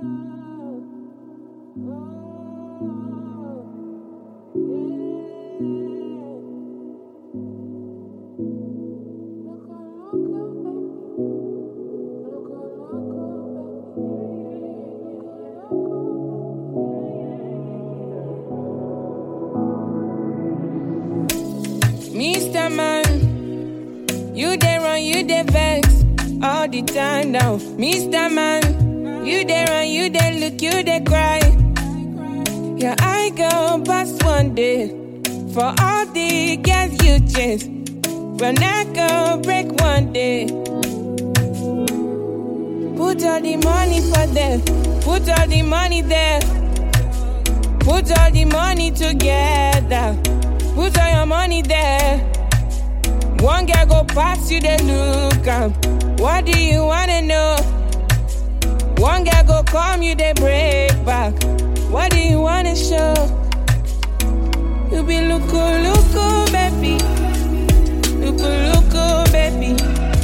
Mr. Man, you dey run, you dey vex all the time now. Mr. Man, you dey run, you dey look, you dey cry. Your eye go past one day for all the girls you chase. Your neck go break one day. Put all the money for them, put all the money there. Put all the money together, put all your money there. One girl go past you, they look up. What do you wanna know? One girl go come, you they break back. What do you wanna show? You be loco, baby. Loco, baby.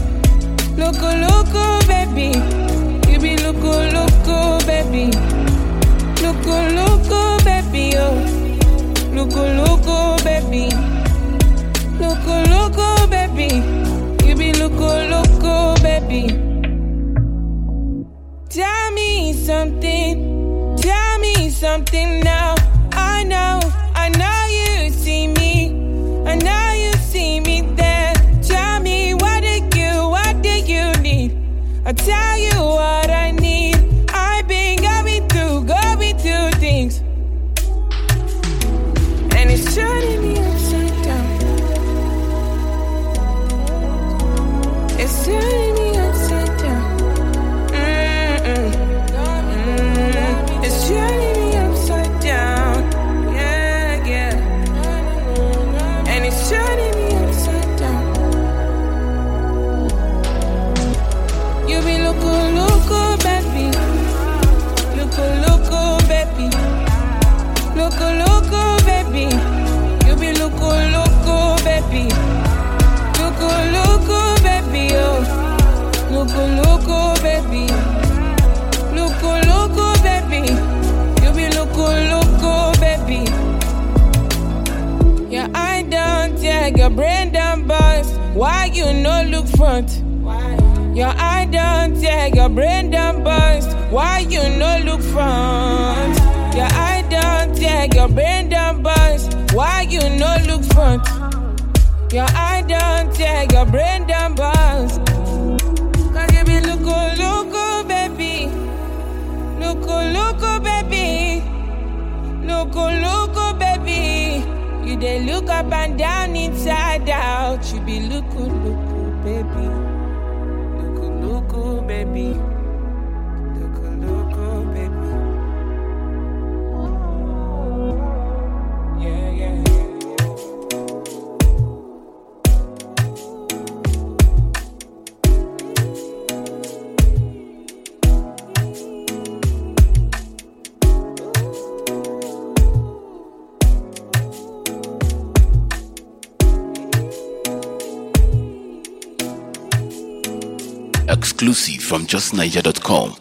Loco, baby. You be loco, baby. Loco, baby, oh. Loco, baby. Loco, baby. You be loco, baby. Tell me something now. I know you see me. I know you see me there. Tell me what do you need? I'll tell you what I need. I've been going through things, and it's turning me upside down. It's turning me upside down. It's turning me upside down. Yeah. And it's turning me upside down. You be loco, baby. Loco, baby. Loco, baby. You be loco, baby. Loco, baby, oh. Loco, baby. Loco, baby. You be loco, baby. Your eye down, tag, your brain down, bust. Why you no look front? Your eye down, tag, your brain down, bust. Why you no look front? Your eye down, tag, your brain down, bust. Why you no look front? Your eye down, tag, your brain down, bust. Cause you be loco, baby. Loco, baby. Loco, baby. You dey look up and down, inside out. You be loco, baby. Loco, baby. Loco, baby. Yeah. Exclusive from justniger.com.